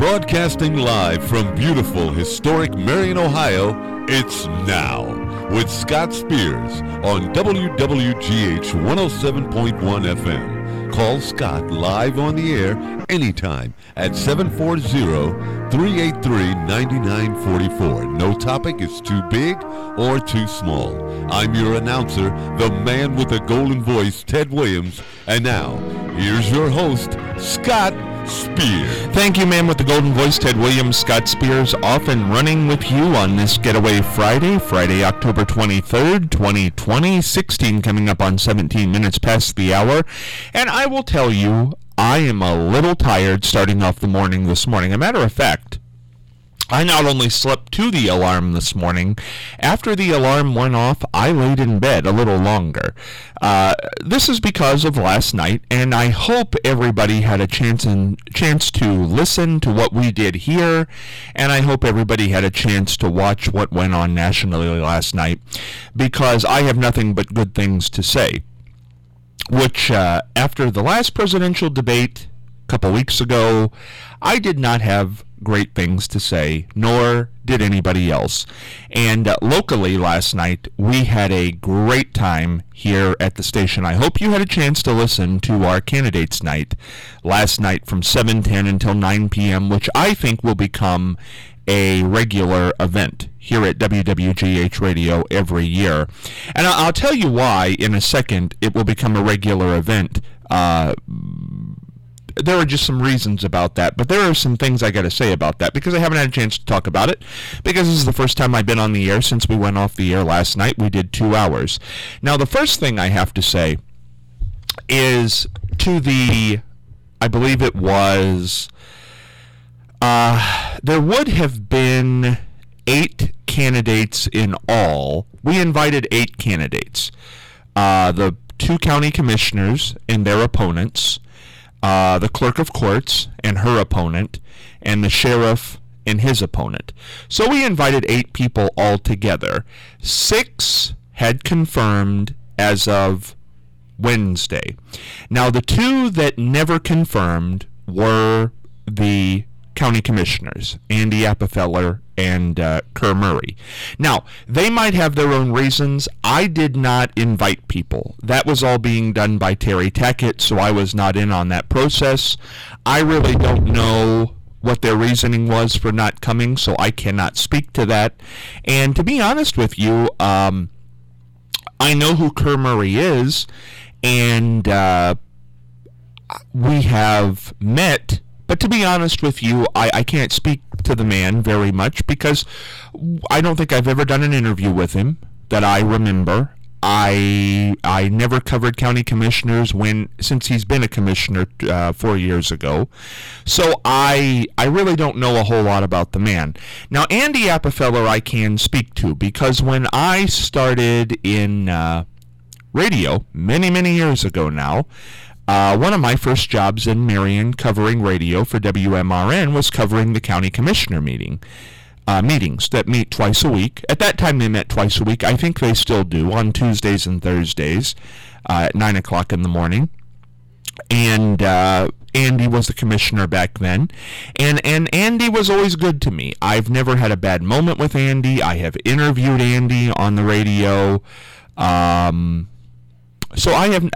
Broadcasting live from beautiful, historic Marion, Ohio, it's Now with Scott Spears on WWGH 107.1 FM. Call Scott live on the air anytime at 740-383-9944. No topic is too big or too small. I'm your announcer, the man with the golden voice, Ted Williams. And now, here's your host, Scott Spears. Thank you, man with the golden voice, Ted Williams. Scott Spears off and running with you on this Getaway Friday, October 23rd, 2020, 16 coming up on 17 minutes past the hour. And I will tell you, I am a little tired starting off the morning this morning. As a matter of fact, I not only slept to the alarm this morning, after the alarm went off, I laid in bed a little longer. This is because of last night, and I hope everybody had a chance to listen to what we did here, and I hope everybody had a chance to watch what went on nationally last night, because I have nothing but good things to say. Which, after the last presidential debate a couple weeks ago, I did not have great things to say, nor did anybody else. And locally last night, we had a great time here at the station. I hope you had a chance to listen to our candidates night last night from 7:10 until 9 p.m., which I think will become a regular event here at WWGH Radio every year. And I'll tell you why in a second it will become a regular event. There are just some reasons about that, but there are some things I got to say about that because I haven't had a chance to talk about it, because this is the first time I've been on the air since we went off the air last night. We did 2 hours. Now, the first thing I have to say is to the, I believe it was, there would have been 8 candidates in all. We invited 8 candidates. The 2 county commissioners and their opponents, the clerk of courts and her opponent, and the sheriff and his opponent. So we invited 8 people altogether. 6 had confirmed as of Wednesday. Now, the 2 that never confirmed were the county commissioners, Andy Appenfeller and Kerr Murray. Now, they might have their own reasons. I did not invite people. That was all being done by Terry Tackett, so I was not in on that process. I really don't know what their reasoning was for not coming, so I cannot speak to that. And to be honest with you, I know who Kerr Murray is, and we have met. But to be honest with you, I can't speak to the man very much because I don't think I've ever done an interview with him that I remember. I never covered county commissioners since he's been a commissioner 4 years ago. So I really don't know a whole lot about the man. Now, Andy Appenfeller I can speak to because when I started in radio many, many years ago now, one of my first jobs in Marion covering radio for WMRN was covering the county commissioner meetings that meet twice a week. At that time, they met twice a week. I think they still do on Tuesdays and Thursdays at 9 o'clock in the morning. And Andy was the commissioner back then. And Andy was always good to me. I've never had a bad moment with Andy. I have interviewed Andy on the radio. So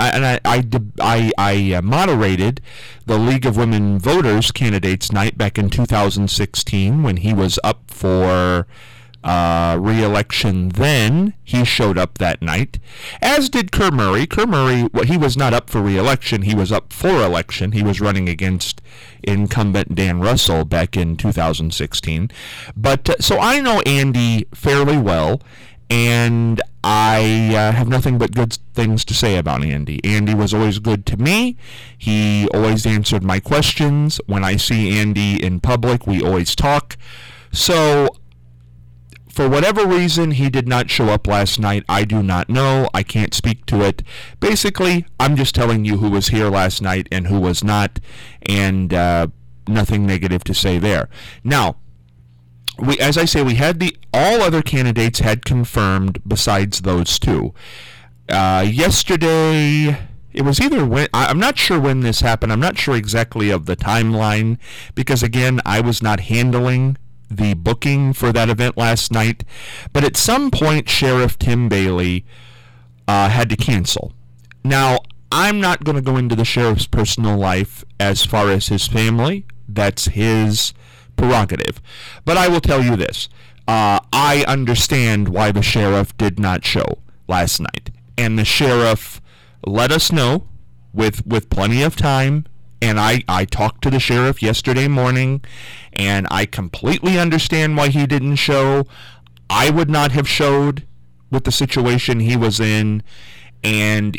I moderated the League of Women Voters Candidates Night back in 2016 when he was up for re-election then. He showed up that night, as did Kerr Murray. Kerr Murray, he was not up for re-election. He was up for election. He was running against incumbent Dan Russell back in 2016. But so I know Andy fairly well, and I have nothing but good things to say about Andy. Andy was always good to me. He always answered my questions. When I see Andy in public, we always talk. So, for whatever reason, he did not show up last night. I do not know. I can't speak to it. Basically, I'm just telling you who was here last night and who was not, and nothing negative to say there. Now, as I say, we had all other candidates had confirmed besides those 2. Yesterday, It was either when, I'm not sure when this happened. I'm not sure exactly of the timeline because, again, I was not handling the booking for that event last night. But at some point, Sheriff Tim Bailey had to cancel. Now, I'm not going to go into the sheriff's personal life as far as his family. That's his prerogative. But I will tell you this. I understand why the sheriff did not show last night. And the sheriff let us know with plenty of time. And I talked to the sheriff yesterday morning, and I completely understand why he didn't show. I would not have showed with the situation he was in. And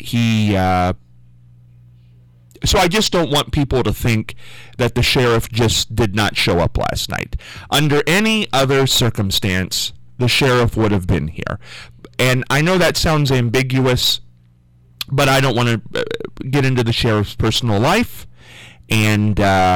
so I just don't want people to think that the sheriff just did not show up last night. Under any other circumstance, the sheriff would have been here. And I know that sounds ambiguous, but I don't want to get into the sheriff's personal life and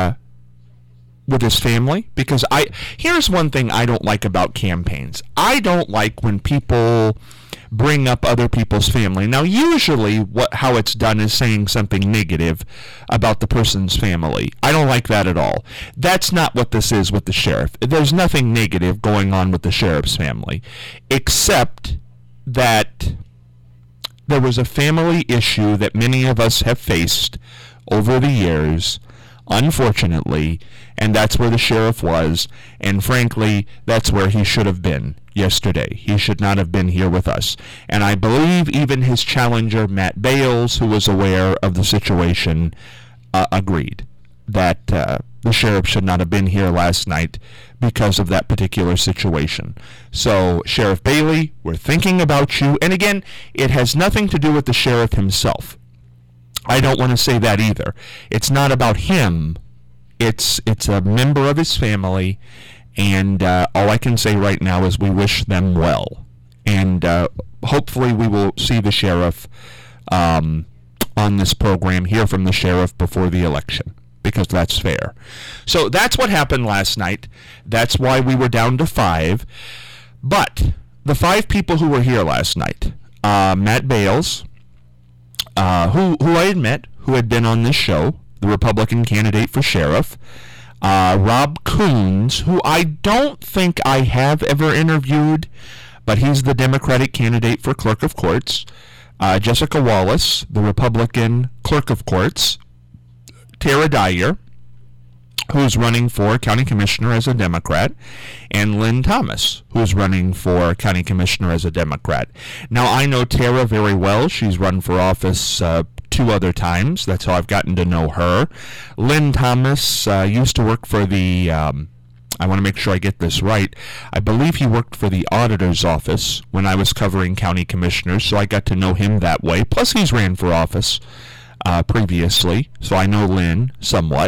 with his family, because here's one thing I don't like about campaigns. I don't like when people bring up other people's family. Now, usually how it's done is saying something negative about the person's family. I don't like that at all. That's not what this is with the sheriff. There's nothing negative going on with the sheriff's family, except that there was a family issue that many of us have faced over the years, unfortunately, and that's where the sheriff was, and frankly, that's where he should have been yesterday. He should not have been here with us. And I believe even his challenger, Matt Bales, who was aware of the situation, agreed that the sheriff should not have been here last night because of that particular situation. So, Sheriff Bailey, we're thinking about you. And again, it has nothing to do with the sheriff himself. I don't want to say that either. It's not about him. It's a member of his family, and all I can say right now is we wish them well. And hopefully we will see the sheriff on this program, hear from the sheriff before the election, because that's fair. So that's what happened last night. That's why we were down to 5. But the 5 people who were here last night, Matt Bales, who I had met, who had been on this show, the Republican candidate for sheriff, Rob Coons, who I don't think I have ever interviewed, but he's the Democratic candidate for clerk of courts, Jessica Wallace, the Republican clerk of courts, Tara Dyer, who's running for county commissioner as a Democrat, and Lynn Thomas, who's running for county commissioner as a Democrat. Now, I know Tara very well. She's run for office 2 other times. That's how I've gotten to know her. Lynn Thomas used to work for the, I want to make sure I get this right, I believe he worked for the auditor's office when I was covering county commissioners, so I like to know him that way. Plus, he's ran for office previously, so I know Lynn somewhat.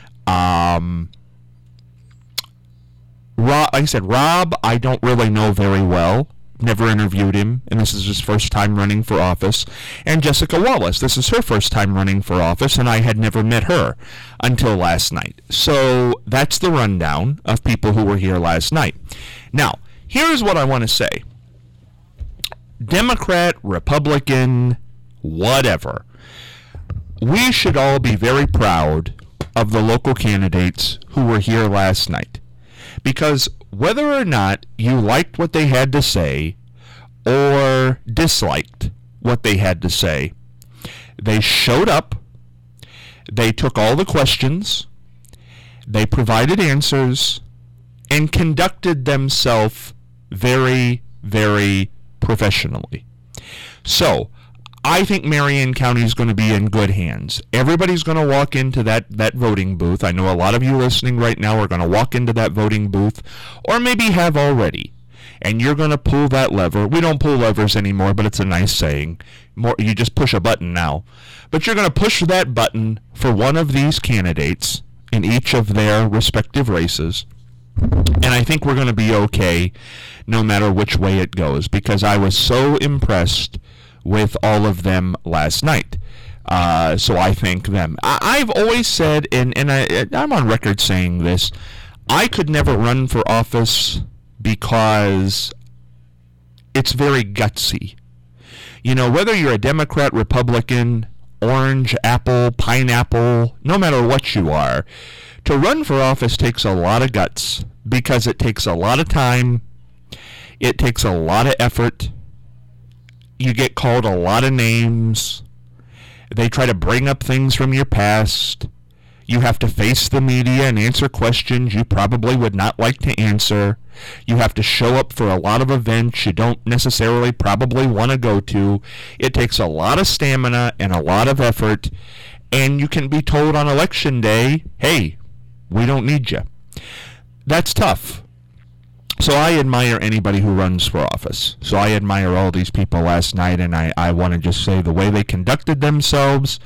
Like I said, Rob, I don't really know very well. Never interviewed him, and this is his first time running for office. And Jessica Wallace, this is her first time running for office, and I had never met her until last night. So that's the rundown of people who were here last night. Now, here's what I want to say. Democrat, Republican, whatever. We should all be very proud of the local candidates who were here last night. Because whether or not you liked what they had to say or disliked what they had to say, they showed up, they took all the questions, they provided answers, and conducted themselves very, very professionally. So, I think Marion County is going to be in good hands. Everybody's going to walk into that voting booth. I know a lot of you listening right now are going to walk into that voting booth, or maybe have already. And you're going to pull that lever. We don't pull levers anymore, but it's a nice saying. You just push a button now. But you're going to push that button for one of these candidates in each of their respective races. And I think we're going to be okay no matter which way it goes, because I was so impressed with all of them last night. So I thank them. I've always said, and I'm on record saying this, I could never run for office because it's very gutsy. You know, whether you're a Democrat, Republican, orange, apple, pineapple, no matter what you are, to run for office takes a lot of guts because it takes a lot of time. It takes a lot of effort. You get called a lot of names. They try to bring up things from your past. You have to face the media and answer questions you probably would not like to answer. You have to show up for a lot of events you don't necessarily probably want to go to. It takes a lot of stamina and a lot of effort. And you can be told on election day, hey, we don't need you. That's tough. So I admire anybody who runs for office. So I admire all these people last night, and I want to just say the way they conducted themselves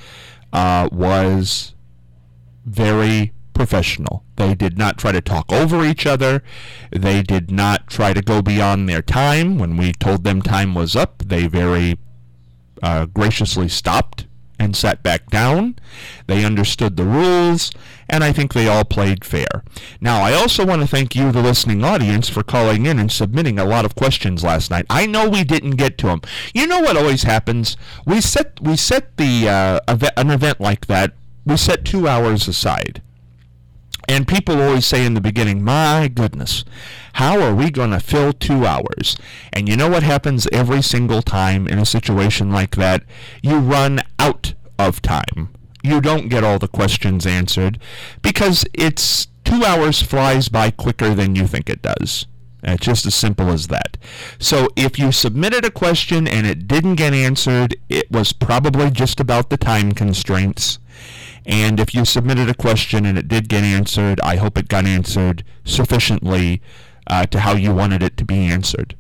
was very professional. They did not try to talk over each other. They did not try to go beyond their time. When we told them time was up, they very graciously stopped and sat back down. They understood the rules, and I think they all played fair. Now, I also want to thank you, the listening audience, for calling in and submitting a lot of questions last night. I know we didn't get to them. You know what always happens? We set the an event like that. We set 2 hours aside. And people always say in the beginning, my goodness, how are we going to fill 2 hours? And you know what happens every single time in a situation like that? You run out of time. You don't get all the questions answered because 2 hours flies by quicker than you think it does. It's just as simple as that. So if you submitted a question and it didn't get answered, it was probably just about the time constraints. And if you submitted a question and it did get answered, I hope it got answered sufficiently to how you wanted it to be answered.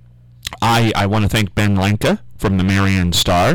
I want to thank Ben Lanka from the Marion Star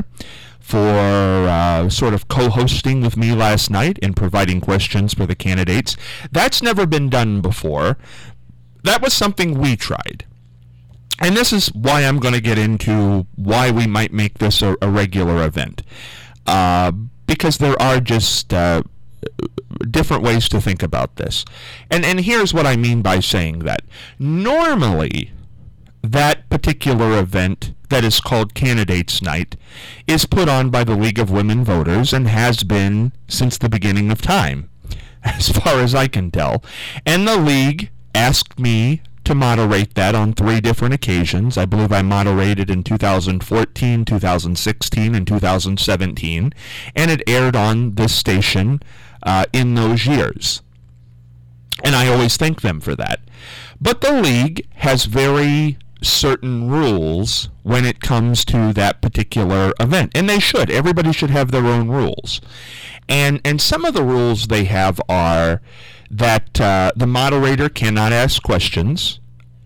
for sort of co-hosting with me last night and providing questions for the candidates. That's never been done before. That was something we tried. And this is why I'm going to get into why we might make this a regular event. Because there are just different ways to think about this. And here's what I mean by saying that. Normally, that particular event that is called Candidates Night is put on by the League of Women Voters and has been since the beginning of time, as far as I can tell. And the League asked me to moderate that on 3 different occasions. I believe I moderated in 2014, 2016, and 2017, and it aired on this station in those years. And I always thank them for that. But the League has very certain rules when it comes to that particular event, and they should. Everybody should have their own rules. And some of the rules they have are that the moderator cannot ask questions.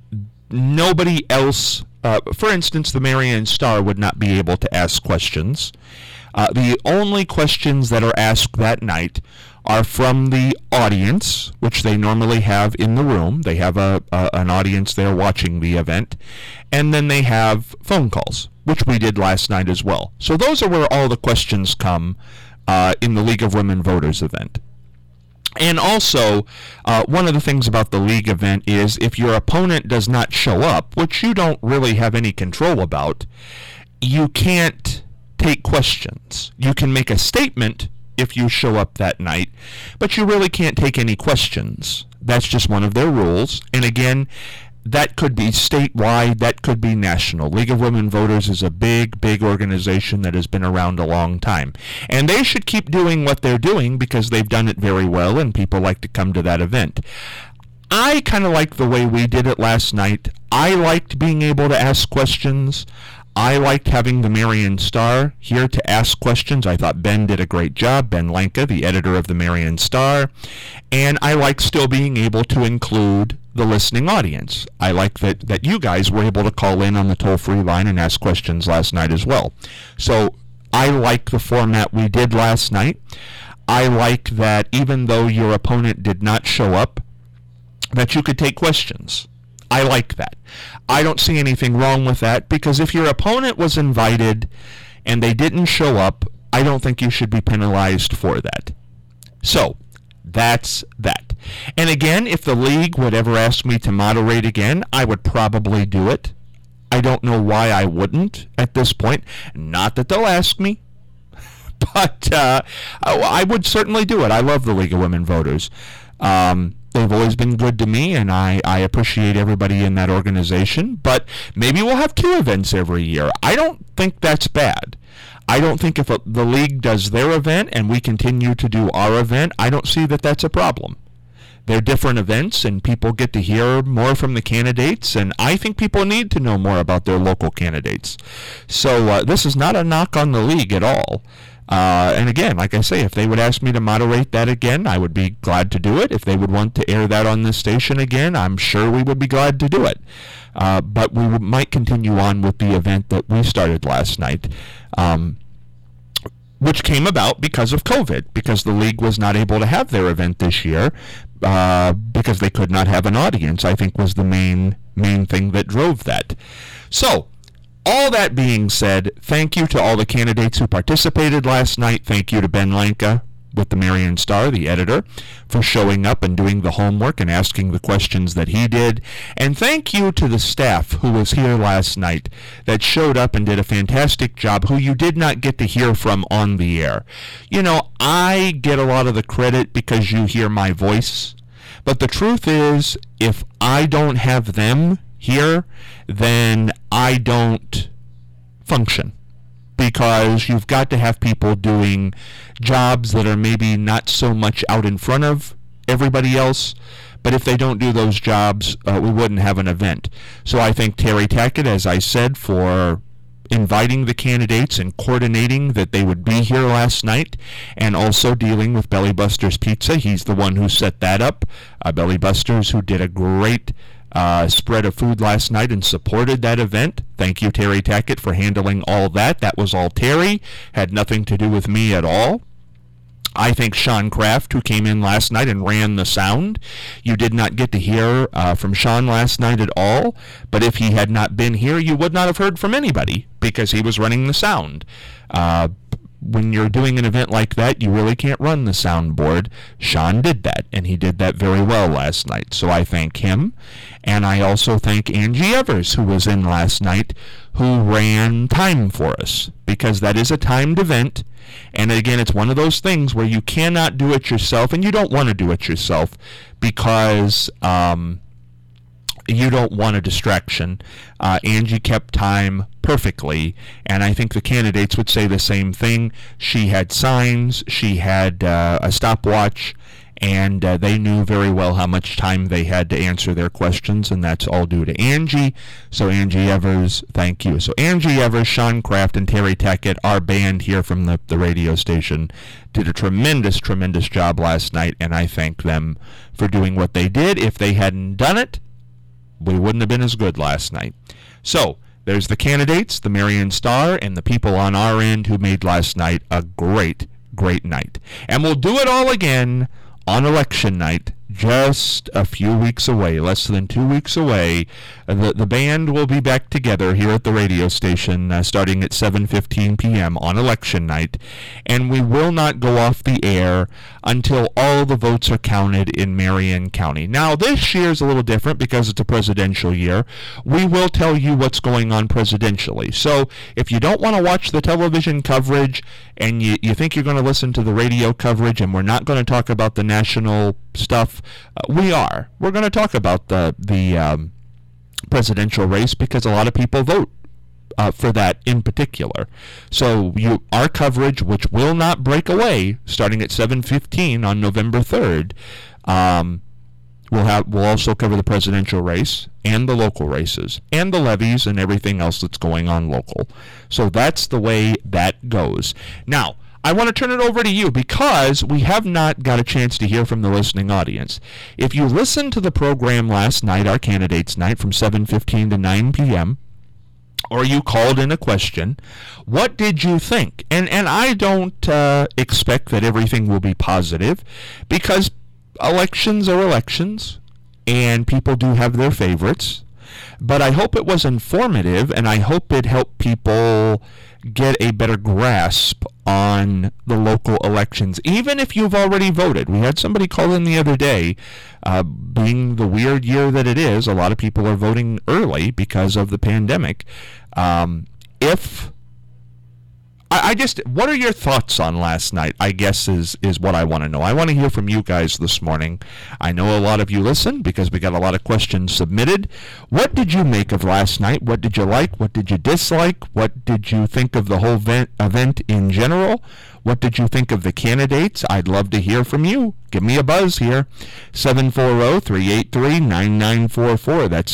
Nobody else, for instance, the Marion Star would not be able to ask questions. The only questions that are asked that night are from the audience, which they normally have in the room. They have an audience there watching the event. And then they have phone calls, which we did last night as well. So those are where all the questions come in the League of Women Voters event. And also, one of the things about the League event is if your opponent does not show up, which you don't really have any control about, you can't take questions. You can make a statement if you show up that night, but you really can't take any questions. That's just one of their rules. And again, that could be statewide, that could be national. League of Women Voters is a big, big organization that has been around a long time. And they should keep doing what they're doing because they've done it very well and people like to come to that event. I kind of like the way we did it last night. I liked being able to ask questions. I liked having the Marion Star here to ask questions. I thought Ben did a great job, Ben Lanka, the editor of the Marion Star. And I like still being able to include the listening audience. I like that you guys were able to call in on the toll-free line and ask questions last night as well. So I like the format we did last night. I like that even though your opponent did not show up, that you could take questions. I like that. I don't see anything wrong with that because if your opponent was invited and they didn't show up, I don't think you should be penalized for that. So, that's that. And again, if the League would ever ask me to moderate again, I would probably do it. I don't know why I wouldn't at this point. Not that they'll ask me, But I would certainly do it. I love the League of Women Voters. They've always been good to me, and I appreciate everybody in that organization. But maybe we'll have 2 events every year. I don't think that's bad. I don't think if the league does their event and we continue to do our event, I don't see that that's a problem. They're different events, and people get to hear more from the candidates, and I think people need to know more about their local candidates. So this is not a knock on the league at all. And again, like I say, if they would ask me to moderate that again, I would be glad to do it. If they would want to air that on this station again, I'm sure we would be glad to do it. But we might continue on with the event that we started last night, which came about because of COVID, because the league was not able to have their event this year because they could not have an audience, I think was the main thing that drove that. So, all that being said, thank you to all the candidates who participated last night. Thank you to Ben Lanka with the Marion Star, the editor, for showing up and doing the homework and asking the questions that he did. And thank you to the staff who was here last night that showed up and did a fantastic job, who you did not get to hear from on the air. You know, I get a lot of the credit because you hear my voice. But the truth is, if I don't have them here, then I don't function, because you've got to have people doing jobs that are maybe not so much out in front of everybody else, but if they don't do those jobs, we wouldn't have an event. So I thank Terry Tackett, as I said, for inviting the candidates and coordinating that they would be here last night, and also dealing with Belly Buster's Pizza. He's the one who set that up. Belly Buster's, who did a great spread of food last night and supported that event. Thank you, Terry Tackett, for handling all that. That was all Terry. Had nothing to do with me at all. I thank Sean Kraft, who came in last night and ran the sound. You did not get to hear from Sean last night at all, but if he had not been here, you would not have heard from anybody, because he was running the sound. When you're doing an event like that, you really can't run the soundboard. Sean did that, and he did that very well last night. So I thank him. And I also thank Angie Evers, who was in last night, who ran time for us, because that is a timed event. And again, it's one of those things where you cannot do it yourself, and you don't want to do it yourself, because you don't want a distraction. Angie kept time perfectly, and I think the candidates would say the same thing. She had signs, she had a stopwatch, and they knew very well how much time they had to answer their questions, and that's all due to Angie. So Angie Evers, thank you. So Angie Evers, Sean Kraft, and Terry Tackett, our band here from the radio station, did a tremendous job last night, and I thank them for doing what they did. If they hadn't done it, we wouldn't have been as good last night. So, there's the candidates, the Marion Star, and the people on our end who made last night a great night. And we'll do it all again on election night, just a few weeks away, less than 2 weeks away. The band will be back together here at the radio station starting at 7:15 p.m. on election night, and we will not go off the air until all the votes are counted in Marion County. Now, this year is a little different because it's a presidential year. We will tell you what's going on presidentially. So if you don't want to watch the television coverage and you think you're going to listen to the radio coverage and we're not going to talk about the national stuff, we're going to talk about the presidential race, because a lot of people vote for that in particular. So our coverage, which will not break away, starting at 7:15 on November 3rd, we'll also cover the presidential race and the local races and the levies and everything else that's going on local. So that's the way that goes. Now, I want to turn it over to you, because we have not got a chance to hear from the listening audience. If you listened to the program last night, our candidates night, from 7:15 to 9 p.m., or you called in a question, what did you think? And I don't expect that everything will be positive, because elections are elections, and people do have their favorites. But I hope it was informative, and I hope it helped people get a better grasp on the local elections, even if you've already voted. We had somebody call in the other day, being the weird year that it is, a lot of people are voting early because of the pandemic. I what are your thoughts on last night, I guess is what I want to know. I want to hear from you guys this morning. I know a lot of you listen because we got a lot of questions submitted. What did you make of last night? What did you like? What did you dislike? What did you think of the whole event in general? What did you think of the candidates? I'd love to hear from you. Give me a buzz here. 740-383-9944. That's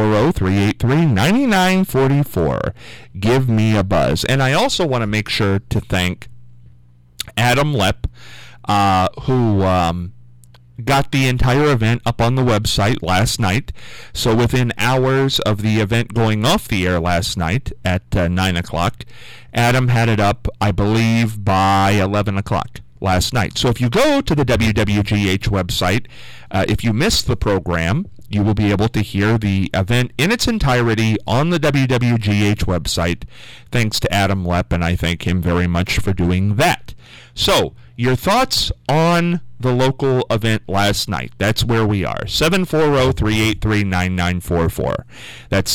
740-383-9944. Give me a buzz. And I also want to make sure to thank Adam Lepp, who got the entire event up on the website last night. So within hours of the event going off the air last night at 9 o'clock, Adam had it up, I believe, by 11 o'clock last night. So if you go to the WWGH website, if you missed the program, you will be able to hear the event in its entirety on the WWGH website, thanks to Adam Lepp, and I thank him very much for doing that. So, your thoughts on the local event last night. That's where we are. 740-383-9944. That's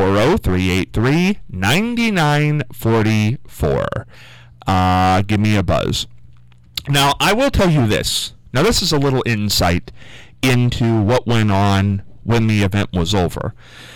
740-383-9944. Give me a buzz. Now, I will tell you this. Now, this is a little insight into what went on when the event was over.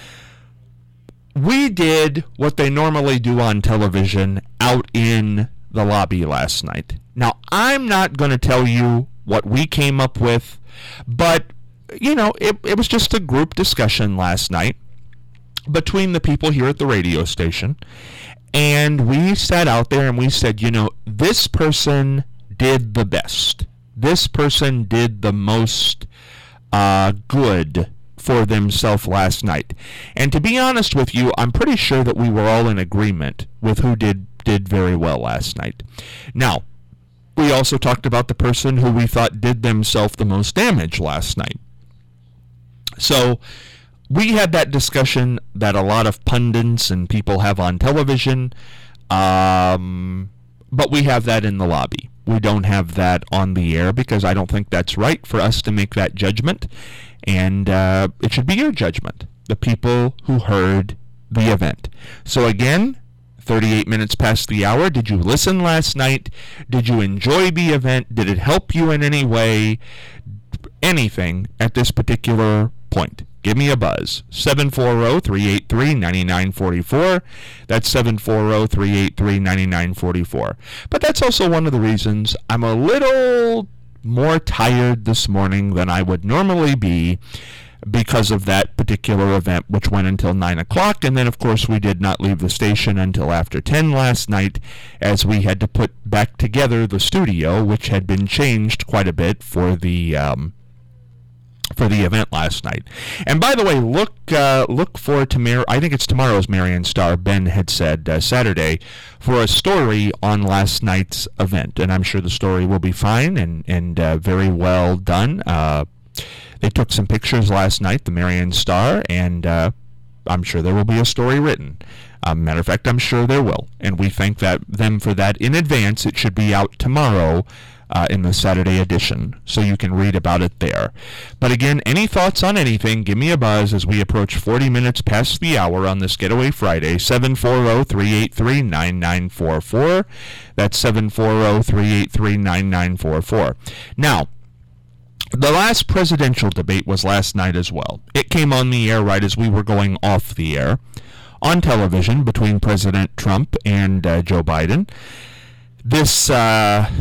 We did what they normally do on television out in the lobby last night. Now, I'm not going to tell you what we came up with, but, you know, it was just a group discussion last night between the people here at the radio station, and we sat out there and we said, you know, this person did the best. This person did the most good for themselves last night. And to be honest with you, I'm pretty sure that we were all in agreement with who did very well last night. Now, we also talked about the person who we thought did themselves the most damage last night. So we had that discussion that a lot of pundits and people have on television, but we have that in the lobby. We don't have that on the air because I don't think that's right for us to make that judgment, and it should be your judgment, the people who heard the event. So again, 38 minutes past the hour. Did you listen last night? Did you enjoy the event? Did it help you in any way? Anything at this particular point? Give me a buzz. 740-383-9944. That's 740-383-9944. But that's also one of the reasons I'm a little more tired this morning than I would normally be, because of that particular event, which went until 9 o'clock. And then, of course, we did not leave the station until after 10 last night, as we had to put back together the studio, which had been changed quite a bit for the event last night. And by the way, look for tomorrow. I think it's tomorrow's Marion Star. Ben had said Saturday, for a story on last night's event, and I'm sure the story will be fine and very well done. They took some pictures last night, the Marion Star, and I'm sure there will be a story written. Matter of fact, I'm sure there will, and we thank them for that in advance. It should be out tomorrow in the Saturday edition, so you can read about it there. But again, any thoughts on anything, give me a buzz as we approach 40 minutes past the hour on this Getaway Friday. 740-383-9944. That's 740-383-9944. Now, the last presidential debate was last night as well. It came on the air right as we were going off the air on television between President Trump and Joe Biden. This, I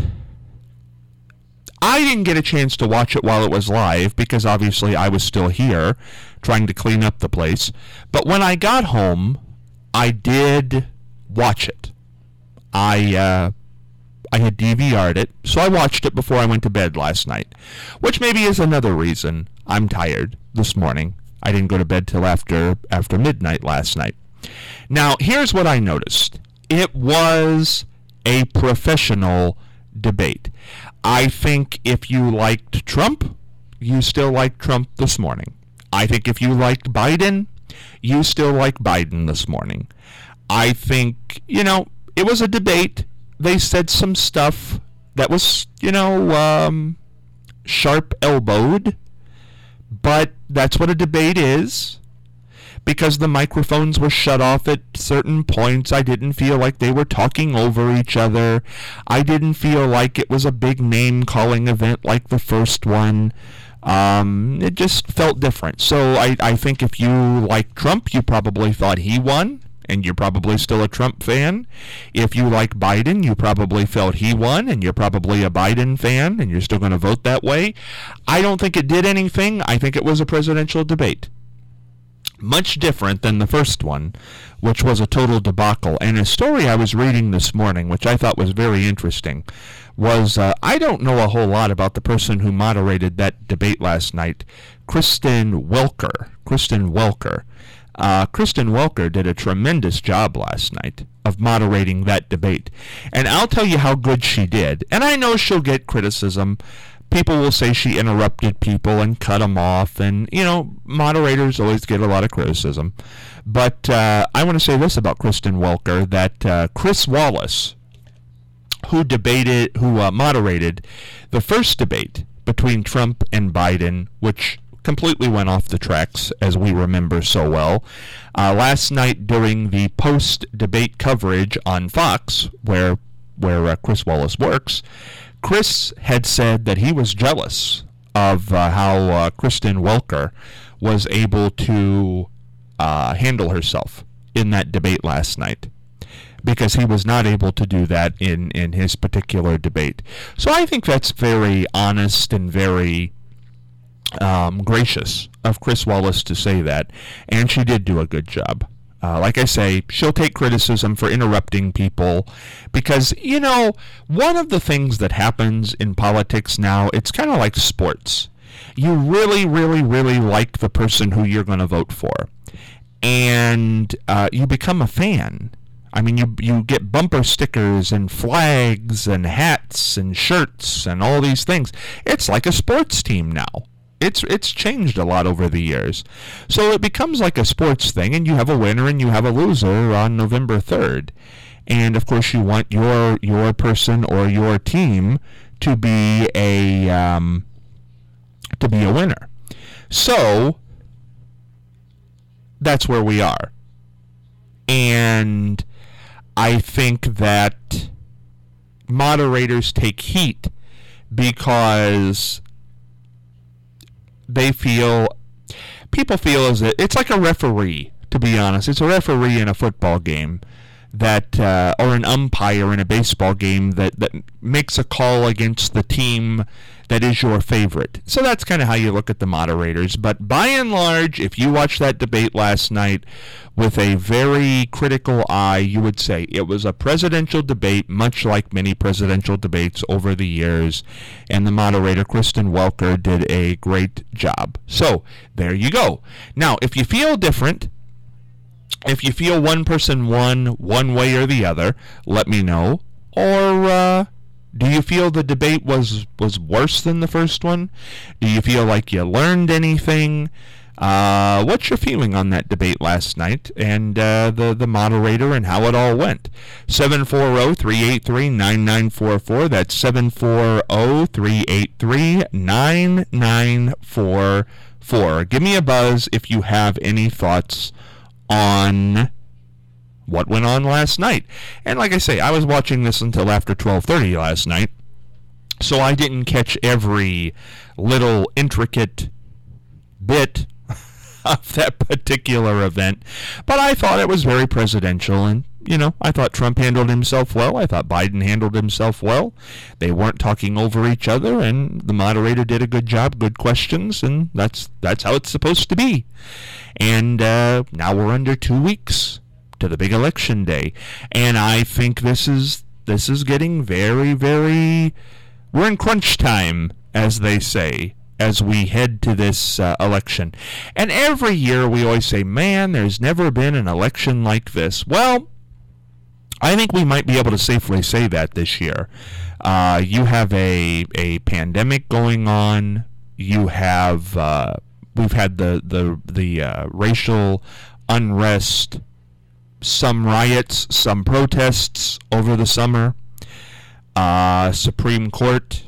didn't get a chance to watch it while it was live because obviously I was still here trying to clean up the place. But when I got home, I did watch it. I had DVR'd it, so I watched it before I went to bed last night, which maybe is another reason I'm tired this morning. I didn't go to bed till after midnight last night. Now, here's what I noticed. It was a professional debate. I think if you liked Trump, you still like Trump this morning. I think if you liked Biden, you still like Biden this morning. I think, it was a debate. They said some stuff that was, sharp-elbowed, but that's what a debate is. because the microphones were shut off at certain points. I didn't feel like they were talking over each other. I didn't feel like it was a big name-calling event like the first one. It just felt different. So I think if you like Trump, you probably thought he won, and you're probably still a Trump fan. If you like Biden, you probably felt he won, and you're probably a Biden fan, and you're still going to vote that way. I don't think it did anything. I think it was a presidential debate. Much different than the first one, which was a total debacle. And a story I was reading this morning, which I thought was very interesting, was I don't know a whole lot about the person who moderated that debate last night, Kristen Welker. Kristen Welker did a tremendous job last night of moderating that debate. And I'll tell you how good she did. And I know she'll get criticism. People will say she interrupted people and cut them off. And, moderators always get a lot of criticism. But I want to say this about Kristen Welker, that Chris Wallace, who moderated the first debate between Trump and Biden, which completely went off the tracks, as we remember so well. Last night during the post-debate coverage on Fox, where Chris Wallace works, Chris had said that he was jealous of how Kristen Welker was able to handle herself in that debate last night, because he was not able to do that in his particular debate. So I think that's very honest and very gracious of Chris Wallace to say that, and she did do a good job. Like I say, she'll take criticism for interrupting people because, one of the things that happens in politics now, it's kind of like sports. You really, really, really like the person who you're going to vote for, and you become a fan. I mean, you get bumper stickers and flags and hats and shirts and all these things. It's like a sports team now. It's changed a lot over the years. So it becomes like a sports thing, and you have a winner and you have a loser on November 3rd. And, of course, you want your person or your team to be a winner. So that's where we are. And I think that moderators take heat because people feel as if it's like a referee, to be honest. It's a referee in a football game or an umpire in a baseball game that makes a call against the team that is your favorite. So that's kind of how you look at the moderators. But by and large, if you watched that debate last night with a very critical eye, you would say it was a presidential debate, much like many presidential debates over the years. And the moderator, Kristen Welker, did a great job. So there you go. Now, if you feel different, if you feel one person won one way or the other, let me know. Or do you feel the debate was worse than the first one? Do you feel like you learned anything? What's your feeling on that debate last night and the moderator and how it all went? 740-383-9944. That's 740-383-9944. Give me a buzz if you have any thoughts on what went on last night. And like I say, I was watching this until after 12:30 last night, so I didn't catch every little intricate bit of that particular event, but I thought it was very presidential, and I thought Trump handled himself well. I thought Biden handled himself well. They weren't talking over each other, and the moderator did a good job, good questions, and that's how it's supposed to be. And now we're under 2 weeks to the big election day, and I think this is getting very, very, we're in crunch time, as they say, as we head to this election. And every year we always say, man, there's never been an election like this. Well, I think we might be able to safely say that this year. You have a pandemic going on. You have we've had the racial unrest, some riots, some protests over the summer. Supreme Court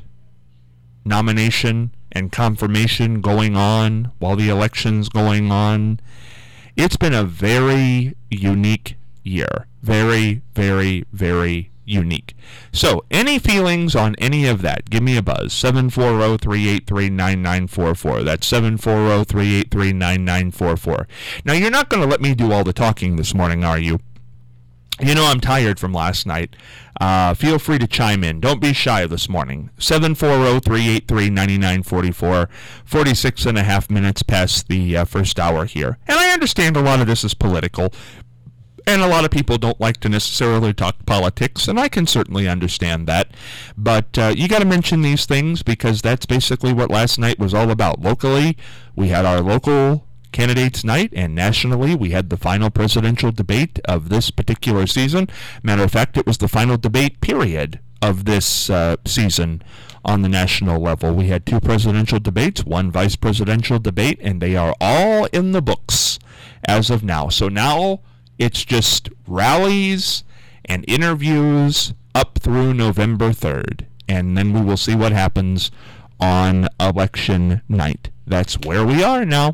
nomination and confirmation going on while the election's going on. It's been a very unique year. Very, very, very unique. So, any feelings on any of that, give me a buzz. 740-383-9944. That's 740-383-9944. Now, you're not going to let me do all the talking this morning, are you? You know I'm tired from last night. Feel free to chime in. Don't be shy this morning. 740-383-9944. 46 and a half minutes past the first hour here. And I understand a lot of this is political. And a lot of people don't like to necessarily talk politics, and I can certainly understand that. But you got to mention these things because that's basically what last night was all about. Locally, we had our local candidates night, and nationally, we had the final presidential debate of this particular season. Matter of fact, it was the final debate period of this season on the national level. We had 2 presidential debates, 1 vice presidential debate, and they are all in the books as of now. So now it's just rallies and interviews up through November 3rd, and then we will see what happens on election night. That's where we are now.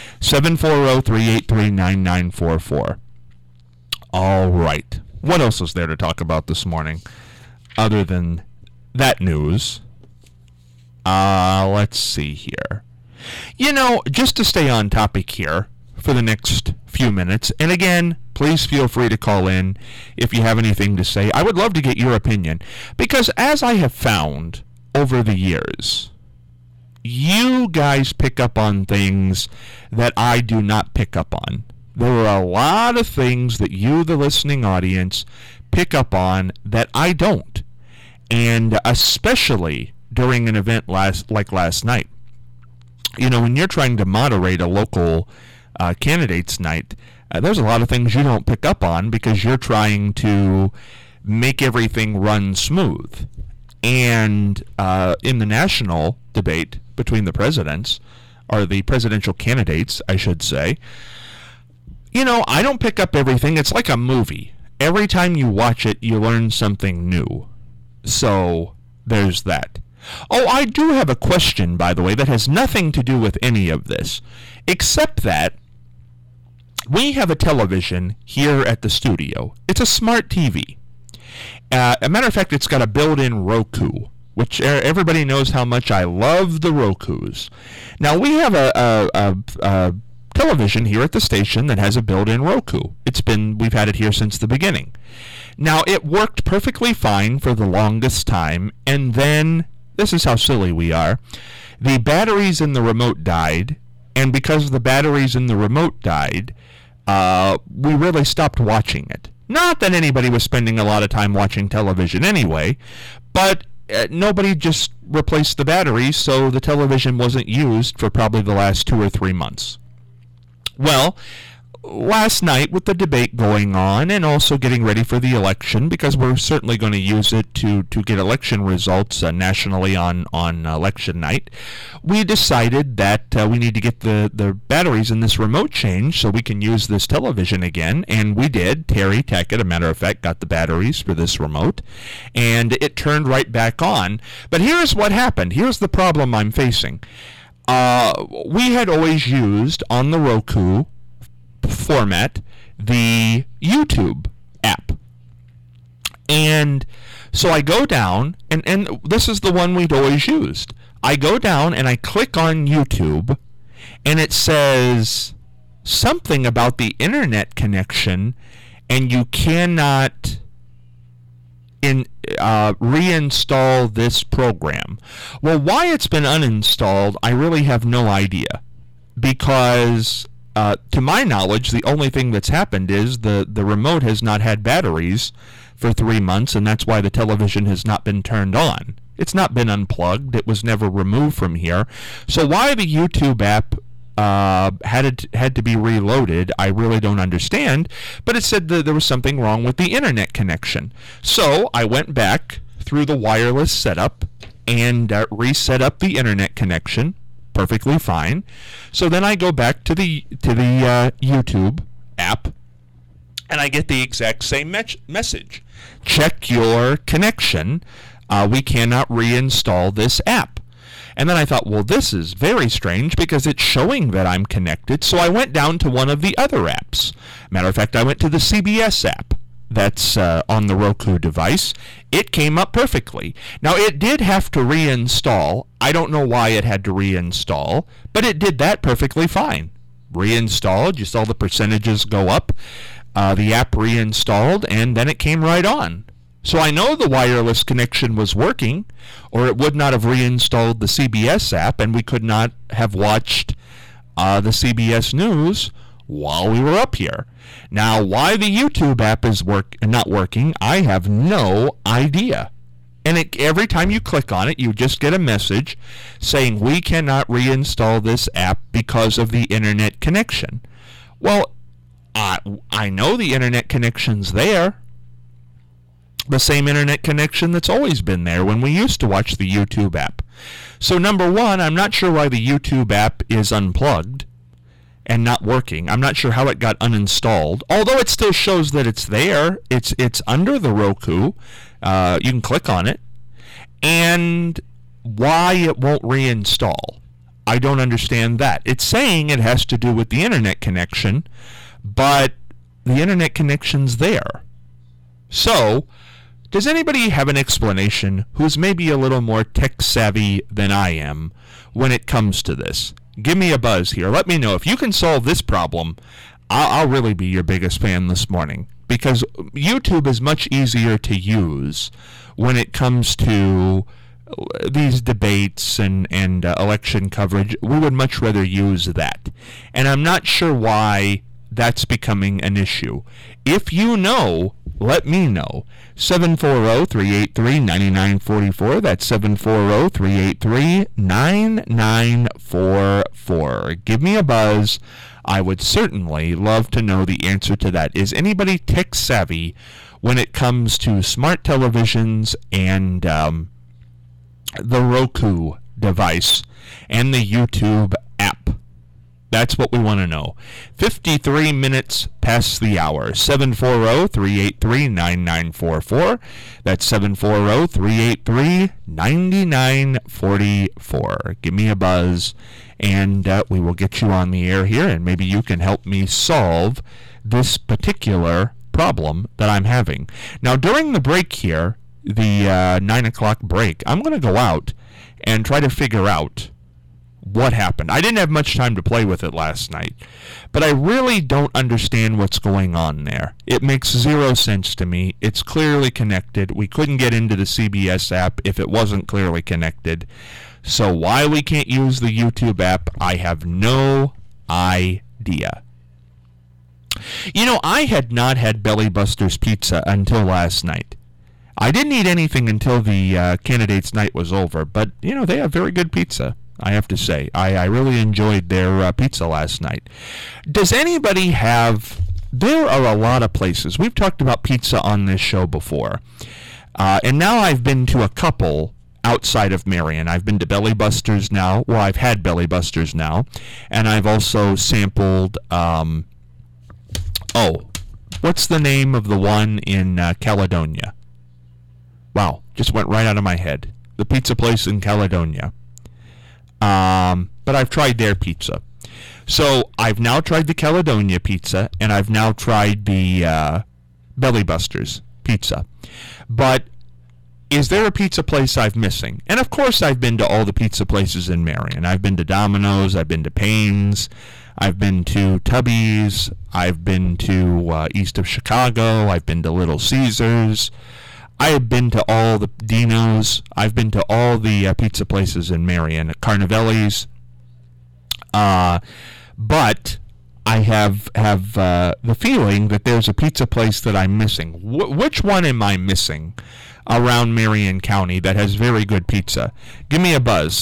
740-383-9944. All right. What else is there to talk about this morning other than that news? Let's see here. You know, just to stay on topic here for the next few minutes, and again, please feel free to call in if you have anything to say. I would love to get your opinion, because as I have found over the years, you guys pick up on things that I do not pick up on. There are a lot of things that you, the listening audience, pick up on that I don't. And especially during an event like last night. You know, when you're trying to moderate a local candidates night, there's a lot of things you don't pick up on because you're trying to make everything run smooth. And in the national debate between the presidents, or the presidential candidates, I should say, you know, I don't pick up everything. It's like a movie. Every time you watch it, you learn something new. So there's that. Oh, I do have a question, by the way, that has nothing to do with any of this, except that we have a television here at the studio. It's a smart TV. A matter of fact, it's got a built-in Roku, which everybody knows how much I love the Rokus. Now, we have a television here at the station that has a built-in Roku. We've had it here since the beginning. Now, it worked perfectly fine for the longest time, and then, this is how silly we are, the batteries in the remote died, and because the batteries in the remote died, we really stopped watching it. Not that anybody was spending a lot of time watching television anyway, but nobody just replaced the batteries, so the television wasn't used for probably the last 2 or 3 months. Well, last night with the debate going on and also getting ready for the election, because we're certainly going to use it to get election results nationally on election night, we decided that we need to get the batteries in this remote changed so we can use this television again, and we did. Terry Tackett, a matter of fact, got the batteries for this remote, and it turned right back on. But here's what happened. Here's the problem I'm facing. We had always used on the Roku format the YouTube app, and so I go down, and this is the one we'd always used. I go down and I click on YouTube, and it says something about the internet connection, and you cannot reinstall this program. Well, why it's been uninstalled, I really have no idea, because to my knowledge, the only thing that's happened is the remote has not had batteries for 3 months, and that's why the television has not been turned on. It's not been unplugged. It was never removed from here. So why the YouTube app had to be reloaded, I really don't understand. But it said that there was something wrong with the internet connection. So I went back through the wireless setup and reset up the internet connection. Perfectly fine. So then I go back to the YouTube app, and I get the exact same message. Check your connection. We cannot reinstall this app. And then I thought, well, this is very strange because it's showing that I'm connected. So I went down to one of the other apps. Matter of fact, I went to the CBS app that's on the Roku device. It came up perfectly. Now, it did have to reinstall. I don't know why it had to reinstall, but it did that perfectly fine. Reinstalled, you saw the percentages go up. The app reinstalled, and then it came right on. So I know the wireless connection was working, or it would not have reinstalled the CBS app, and we could not have watched the CBS News while we were up here. Now, why the YouTube app is not working, I have no idea. And every time you click on it, you just get a message saying, we cannot reinstall this app because of the internet connection. Well, I know the internet connection's there. The same internet connection that's always been there when we used to watch the YouTube app. So number one, I'm not sure why the YouTube app is unplugged and not working. I'm not sure how it got uninstalled, although it still shows that it's there. It's under the Roku. You can click on it. And why it won't reinstall, I don't understand that. It's saying it has to do with the internet connection, but the internet connection's there. So, does anybody have an explanation who's maybe a little more tech savvy than I am when it comes to this? Give me a buzz here. Let me know. If you can solve this problem, I'll really be your biggest fan this morning, because YouTube is much easier to use when it comes to these debates and election coverage. We would much rather use that. And I'm not sure why that's becoming an issue. If you know, let me know. 740-383-9944. That's 740-383-9944. Give me a buzz. I would certainly love to know the answer to that. Is anybody tech savvy when it comes to smart televisions and the Roku device and the YouTube app? That's what we want to know. 53 minutes past the hour. 740-383-9944. That's 740-383-9944. Give me a buzz, and we will get you on the air here, and maybe you can help me solve this particular problem that I'm having. Now, during the break here, the 9 o'clock break, I'm going to go out and try to figure out what happened. I didn't have much time to play with it last night, but I really don't understand what's going on there. It makes zero sense to me. It's clearly connected. We couldn't get into the CBS app if it wasn't clearly connected. So why we can't use the YouTube app, I have no idea. You know, I had not had Belly Buster's pizza until last night. I didn't eat anything until the candidates' night was over, but, you know, they have very good pizza, I have to say. I really enjoyed their pizza last night. Does anybody have... There are a lot of places. We've talked about pizza on this show before. And now I've been to a couple outside of Marion. I've been to Belly Buster's now. Well, I've had Belly Buster's now. And I've also sampled... what's the name of the one in Caledonia? Wow, just went right out of my head. The pizza place in Caledonia. But I've tried their pizza. So I've now tried the Caledonia pizza, and I've now tried the Belly Buster's pizza. But is there a pizza place I'm missing? And of course I've been to all the pizza places in Marion. I've been to Domino's, I've been to Payne's, I've been to Tubby's, I've been to east of Chicago, I've been to Little Caesars, I have been to all the Dino's, I've been to all the pizza places in Marion, Carnivelli's, but I have the feeling that there's a pizza place that I'm missing. Which one am I missing around Marion County that has very good pizza? Give me a buzz,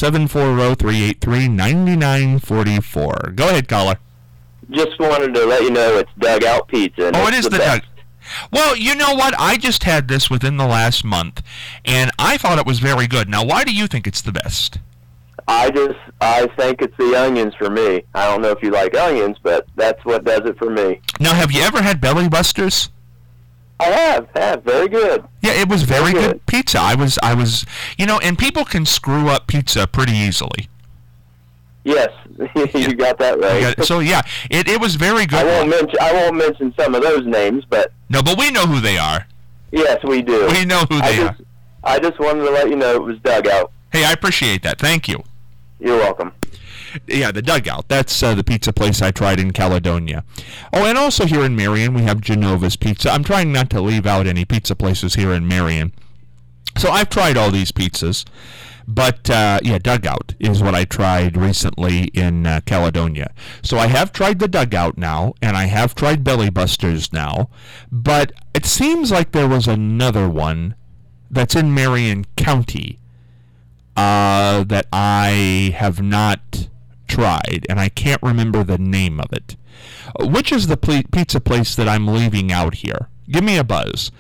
740-383-9944. Go ahead, caller. Just wanted to let you know it's Dugout Pizza. Oh, it is the Dugout. Well, you know what? I just had this within the last month, and I thought it was very good. Now, why do you think it's the best? I think it's the onions for me. I don't know if you like onions, but that's what does it for me. Now, have you ever had Belly Buster's? I have. Very good. Yeah, it was very good pizza. I was, and people can screw up pizza pretty easily. Yes, you got that right. So yeah, it was very good. I won't mention some of those names, but no, but we know who they are. Yes, we do. We know who they are. I just wanted to let you know it was Dugout. Hey, I appreciate that. Thank you. You're welcome. Yeah, the Dugout. That's the pizza place I tried in Caledonia. Oh, and also here in Marion, we have Genova's Pizza. I'm trying not to leave out any pizza places here in Marion. So I've tried all these pizzas. But, Dugout is what I tried recently in Caledonia. So I have tried the Dugout now, and I have tried Belly Busters now. But it seems like there was another one that's in Marion County that I have not tried, and I can't remember the name of it. Which is the pizza place that I'm leaving out here? Give me a buzz.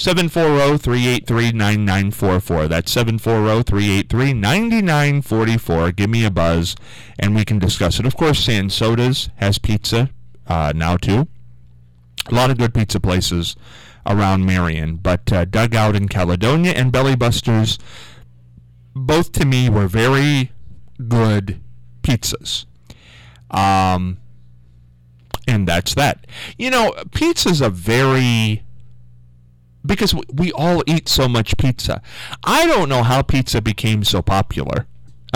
740-383-9944. That's 740-383-9944. Give me a buzz, and we can discuss it. Of course, San Soda's has pizza now, too. A lot of good pizza places around Marion. But Dugout in Caledonia and Belly Busters, both to me were very good pizzas. And that's that. Pizza's a very... Because we all eat so much pizza. I don't know how pizza became so popular.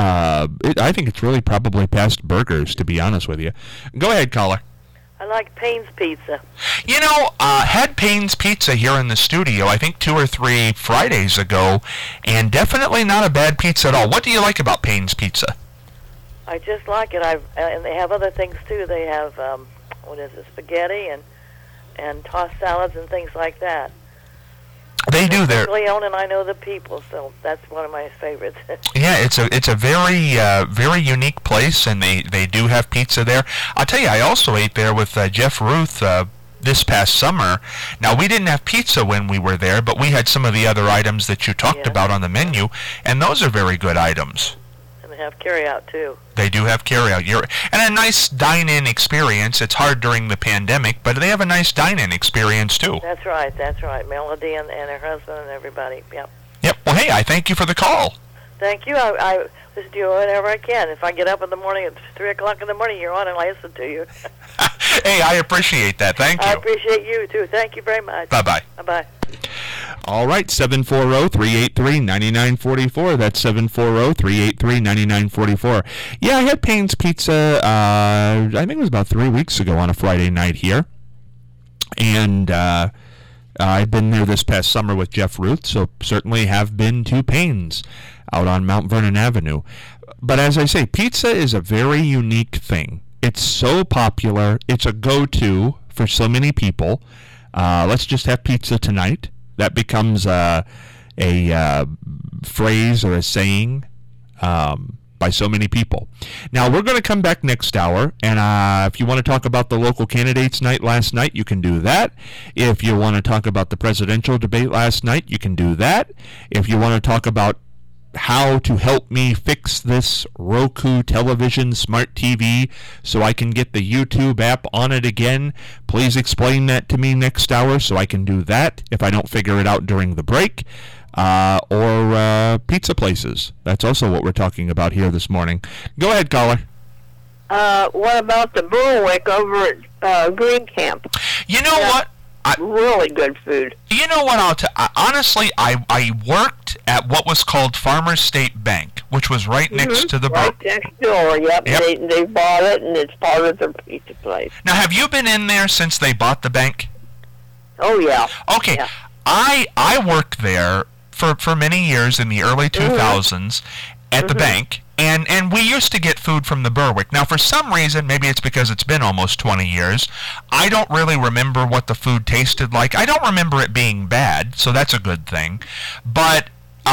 I think it's really probably past burgers, to be honest with you. Go ahead, caller. I like Payne's Pizza. Had Payne's Pizza here in the studio, I think 2 or 3 Fridays ago, and definitely not a bad pizza at all. What do you like about Payne's Pizza? I just like it. And they have other things, too. They have, spaghetti and tossed salads and things like that. They do. They're Leon, and I know the people, so that's one of my favorites. Yeah, it's a very very unique place, and they do have pizza there. I'll tell you, I also ate there with Jeff Ruth this past summer. Now, we didn't have pizza when we were there, but we had some of the other items that you talked about on the menu, and those are very good items. And they have carryout, too. They do have carryout. And a nice dine-in experience. It's hard during the pandemic, but they have a nice dine-in experience, too. That's right. Melody and her husband and everybody, yep. Yep. Well, hey, I thank you for the call. Thank you. I listen to you whenever I can. If I get up in the morning at 3 o'clock in the morning, you're on and I listen to you. Hey, I appreciate that. Thank you. I appreciate you, too. Thank you very much. Bye-bye. Bye-bye. All right, 740-383-9944. That's 740-383-9944. Yeah, I had Payne's Pizza, I think it was about 3 weeks ago on a Friday night here. And I've been there this past summer with Jeff Ruth, so certainly have been to Payne's out on Mount Vernon Avenue. But as I say, pizza is a very unique thing. It's so popular. It's a go-to for so many people. Let's just have pizza tonight. That becomes a phrase or a saying by so many people. Now, we're going to come back next hour, and if you want to talk about the local candidates night last night, you can do that. If you want to talk about the presidential debate last night, you can do that. If you want to talk about how to help me fix this Roku television smart TV so I can get the YouTube app on it again, please explain that to me next hour so I can do that if I don't figure it out during the break. Or pizza places. That's also what we're talking about here this morning. Go ahead, caller. What about the Berwick over at Green Camp? You know what? Really good food. You know what? Honestly, I worked at what was called Farmers State Bank, which was right next to the right next door. Yep. They bought it, and it's part of their pizza place. Now, have you been in there since they bought the bank? Oh yeah. Okay, yeah. I worked there for many years in the early 2000s at the bank. And we used to get food from the Berwick. Now, for some reason, maybe it's because it's been almost 20 years, I don't really remember what the food tasted like. I don't remember it being bad, so that's a good thing. But,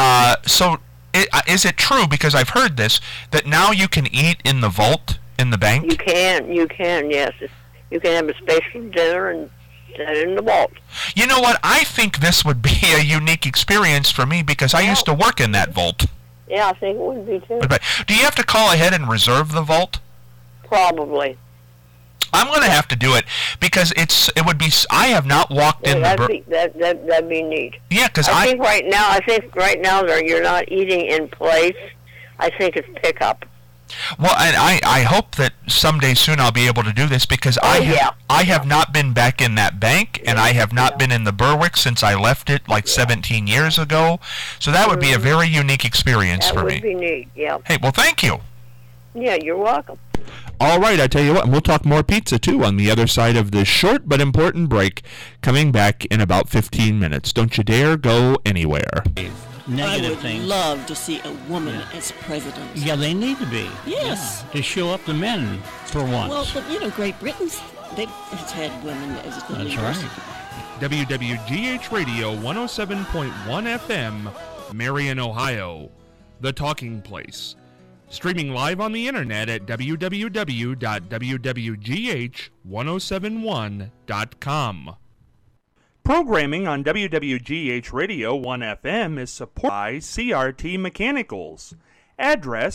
is it true, because I've heard this, that now you can eat in the vault in the bank? You can, yes. You can have a special dinner and sit in the vault. You know what? I think this would be a unique experience for me, because I used to work in that vault. Yeah, I think it would be, too. Do you have to call ahead and reserve the vault? Probably. I'm going to have to do it because it would be. I have not walked in the. That'd be neat. Yeah, because I think right now that you're not eating in place. I think it's pickup. Well, and I hope that someday soon I'll be able to do this because I have not been back in that bank, and I have not been in the Berwick since I left it 17 years ago. So that would be a very unique experience for me. That would be neat, yeah. Hey, well, thank you. Yeah, you're welcome. All right, I tell you what, and we'll talk more pizza, too, on the other side of this short but important break, coming back in about 15 minutes. Don't you dare go anywhere. Negative things. I would love to see a woman as president. Yeah, they need to be. Yes. Yeah, to show up the men for once. Well, but Great Britain's has had women as the leaders. That's right. WWGH Radio 107.1 FM, Marion, Ohio, the talking place. Streaming live on the internet at www.wwgh1071.com. Programming on WWGH Radio 1FM is supported by CRT Mechanicals. Address